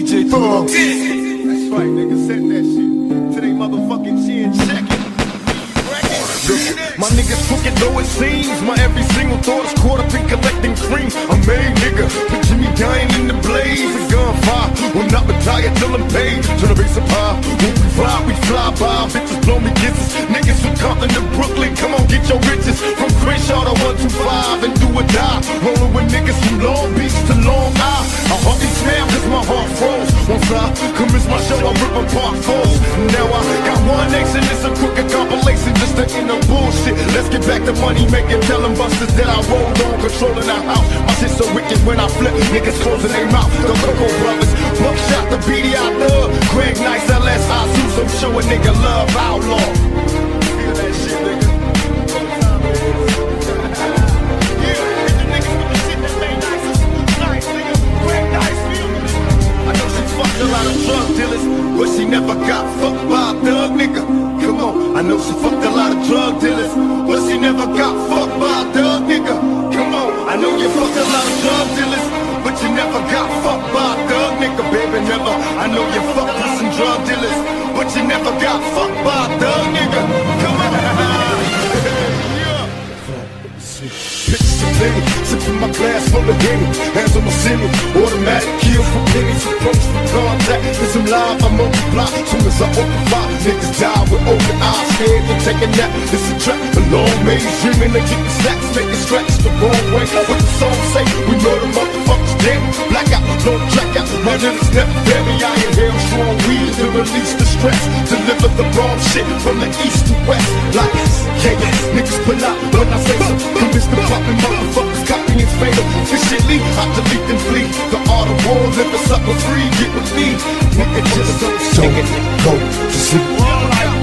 DJ Thug. That's right, nigga, set that shit to they motherfucking chin. Check it. My niggas crooked though it seems. My every single thought is caught up in collecting cream. I'm made, nigga. Picture me dying in the blaze. A gunfire will not retire till I'm paid. Turn the bass up high. When we fly by. Bitches blow me kisses. Niggas from Compton to Brooklyn, come on, get your riches. From Crenshaw to 125 and do or die. Rolling with niggas from Long Beach to Long Island. I hardly smell cause my heart froze. Once I commence my show, I rip apart foes. Now I got one nation, it's a crooked compilation just to end the bullshit. Let's get back to money making, telling busters that I rolled on, controlling the house. My shit so wicked when I flip, niggas closing their mouth. The Coco Brothers, Buckshot, the BDI Thug, Greg Nice, LS, Asus, I'm show a nigga love, outlaw. Feel that shit, nigga. Fucked a lot of drug dealers, but she never got fucked by a thug nigga. Come on, I know she fucked a lot of drug dealers, but she never got fucked by a thug nigga. Come on, I know you fucked a lot of drug dealers, but you never got fucked by a thug nigga, baby, never. I know you fucked with some drug dealers, but you never got fucked by a thug nigga. Come on. Pictures of plenty, sipping my glass full of Henny. Hands on my semi, automatic kill for pennies. Approach for contact, cause I'm live, I multiply. Soon as I open fire, niggas die with open eyes. Scared to take a nap, it's a trap. A long maze, dreaming of getting snacks. Making stretch the wrong way. What the song say? We know the motherfuckers dead. Blackout, don't track out. My niggas never bury. I inhale strong weed to release the stress. Deliver the wrong shit from the east to west. Like, yeah, niggas pull out when I say so. Mr. Poppin' motherfuckers, copying fatal. Officially, I delete and flee. The art of war, live a sucker free. Get with me, nigga, just don't go to sleep.